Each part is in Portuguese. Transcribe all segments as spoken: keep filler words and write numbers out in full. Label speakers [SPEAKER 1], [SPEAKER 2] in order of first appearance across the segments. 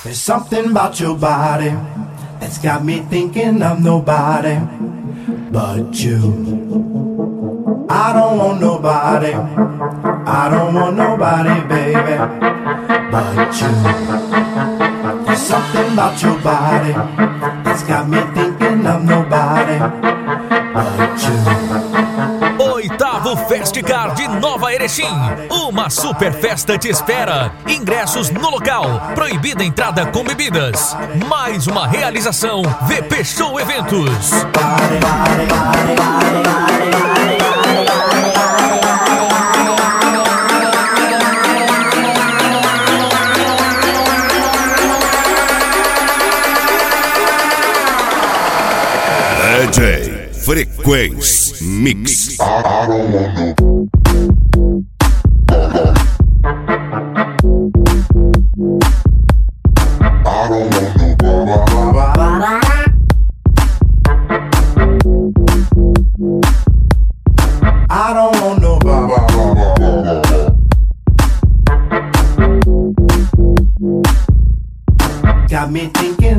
[SPEAKER 1] There's something about your body that's got me thinking of nobody but you. I don't want nobody, I don't want nobody, baby, but you. There's something about your body that's got me thinking of nobody but you.
[SPEAKER 2] Oitavo Festicar de Nova Erechim. Uma super festa te espera. Ingressos no local. Proibida entrada com bebidas. Mais uma realização V P Show Eventos.
[SPEAKER 3] D J Frequência Mix.
[SPEAKER 1] I don't want nobody. Got me thinking.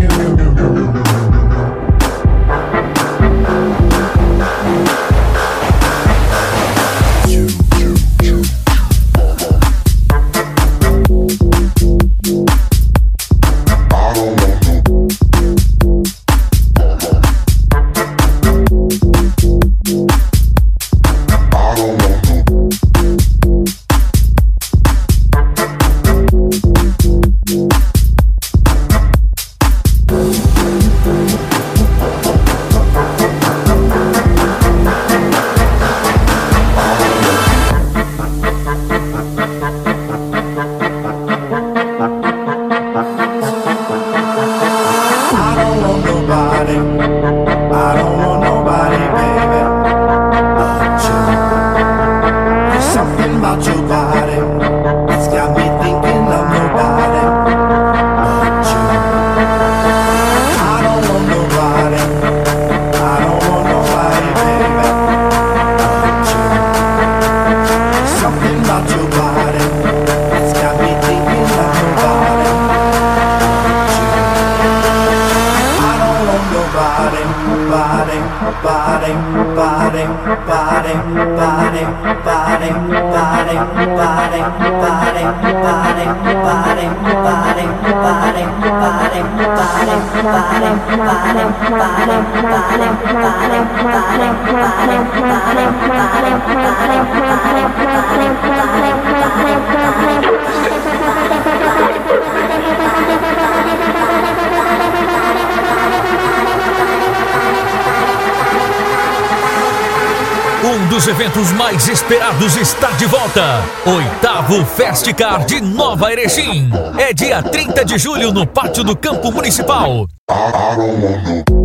[SPEAKER 2] Um dos eventos mais esperados está de volta. Oitavo Festicar de Nova Erechim. É dia trinta de julho no Pátio do Campo Municipal.